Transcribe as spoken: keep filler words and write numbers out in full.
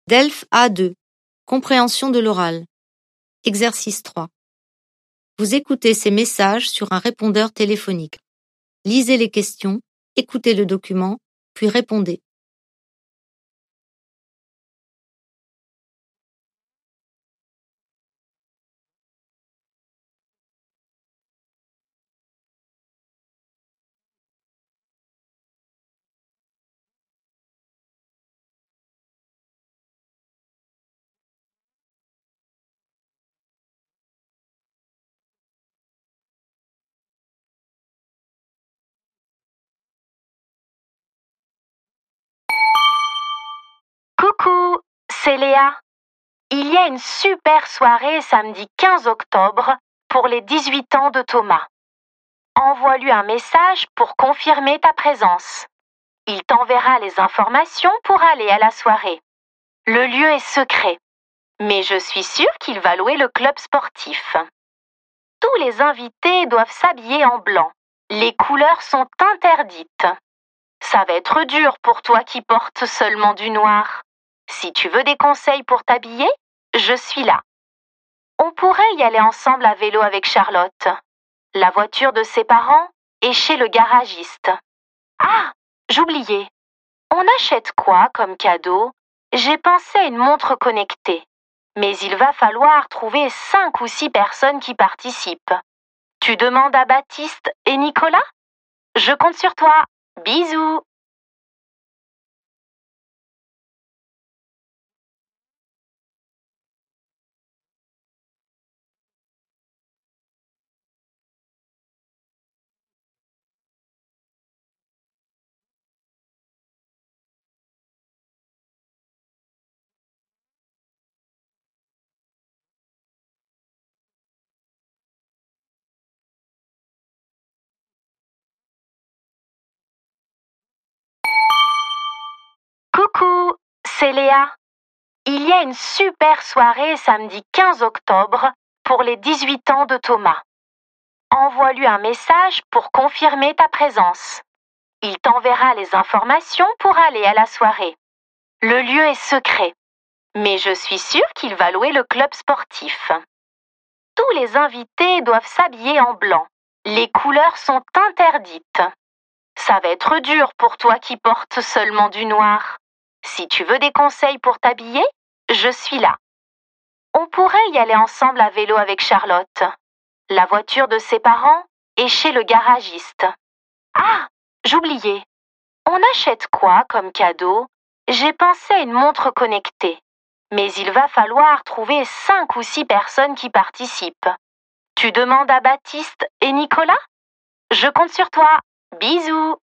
Delphes A deux. Compréhension de l'oral. Exercice trois. Vous écoutez ces messages sur un répondeur téléphonique. Lisez les questions, écoutez le document, puis répondez. Coucou, c'est Léa. Il y a une super soirée samedi quinze octobre pour les dix-huit ans de Thomas. Envoie-lui un message pour confirmer ta présence. Il t'enverra les informations pour aller à la soirée. Le lieu est secret, mais je suis sûre qu'il va louer le club sportif. Tous les invités doivent s'habiller en blanc. Les couleurs sont interdites. Ça va être dur pour toi qui portes seulement du noir. Si tu veux des conseils pour t'habiller, je suis là. On pourrait y aller ensemble à vélo avec Charlotte. La voiture de ses parents est chez le garagiste. Ah, j'oubliais. On achète quoi comme cadeau? J'ai pensé à une montre connectée. Mais il va falloir trouver cinq ou six personnes qui participent. Tu demandes à Baptiste et Nicolas? Je compte sur toi. Bisous. Coucou, c'est Léa. Il y a une super soirée samedi quinze octobre pour les dix-huit ans de Thomas. Envoie-lui un message pour confirmer ta présence. Il t'enverra les informations pour aller à la soirée. Le lieu est secret, mais je suis sûre qu'il va louer le club sportif. Tous les invités doivent s'habiller en blanc. Les couleurs sont interdites. Ça va être dur pour toi qui portes seulement du noir. Si tu veux des conseils pour t'habiller, je suis là. On pourrait y aller ensemble à vélo avec Charlotte. La voiture de ses parents est chez le garagiste. Ah, j'oubliais. On achète quoi comme cadeau? J'ai pensé à une montre connectée. Mais il va falloir trouver cinq ou six personnes qui participent. Tu demandes à Baptiste et Nicolas? Je compte sur toi. Bisous.